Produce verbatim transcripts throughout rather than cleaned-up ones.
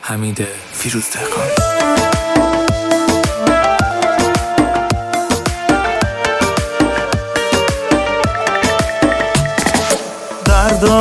حمید فیروزدهقان. دردا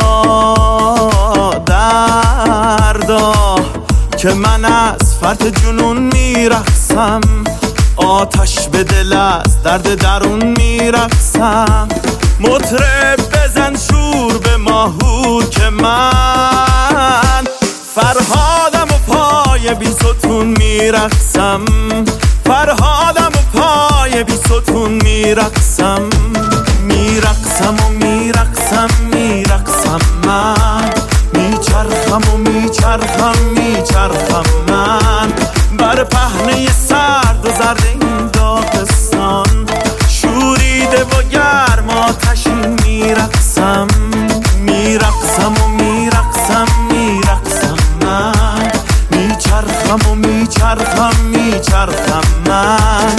دردا که من از فرط جنون میرقصم، آتش به دل از درد درون میرقصم. مطرب بزن شور به ماهور که من فرهادم و پای بی ستون میرقصم، فرهادم و پای بی ستون میرقصم. میرقصم و میرقصم میرقصم من، میچرخم و میچرخم میچرخم من بر پهنه سرد و زرد این داغستان. شوریده و گرم آتشین میرقصم، میرقصم و میرقصم میرقصم من، میچرخم و میچرخم میچرخم من.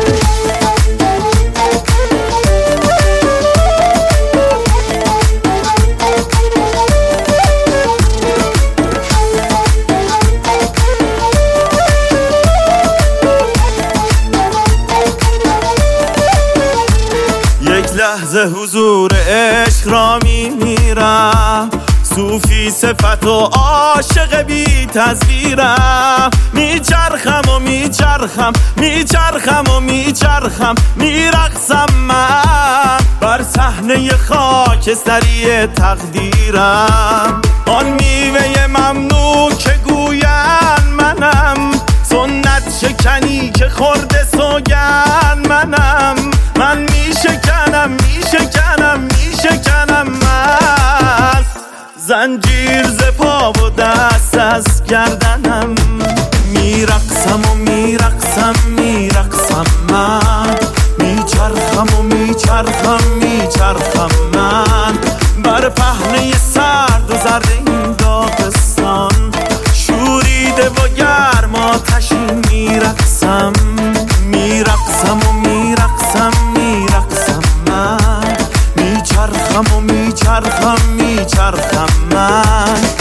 لحظه حضور عشق را میمیرم، صوفی صفت و عاشق بی تصویرم. میچرخم و میچرخم میچرخم و میچرخم میرقصم من بر صحنه خاکستری تقدیرم. آن میوه ممنوع که گویند منم، سنت شکنی که خورده سوگند منم. من میشکنم میشکنم میشکنم من، زنجیر ز پا و دست از گردنم. میرقصم و میرقصم میرقصم من، میچرخم و میچرخم میچرخم من بر پهنه سرد و زرد این داغستان. شوریده و گرم آتشین میرقصم، میرقصم و میرقصم میرقصم من، میچرخم و میچرخم میچرخم من.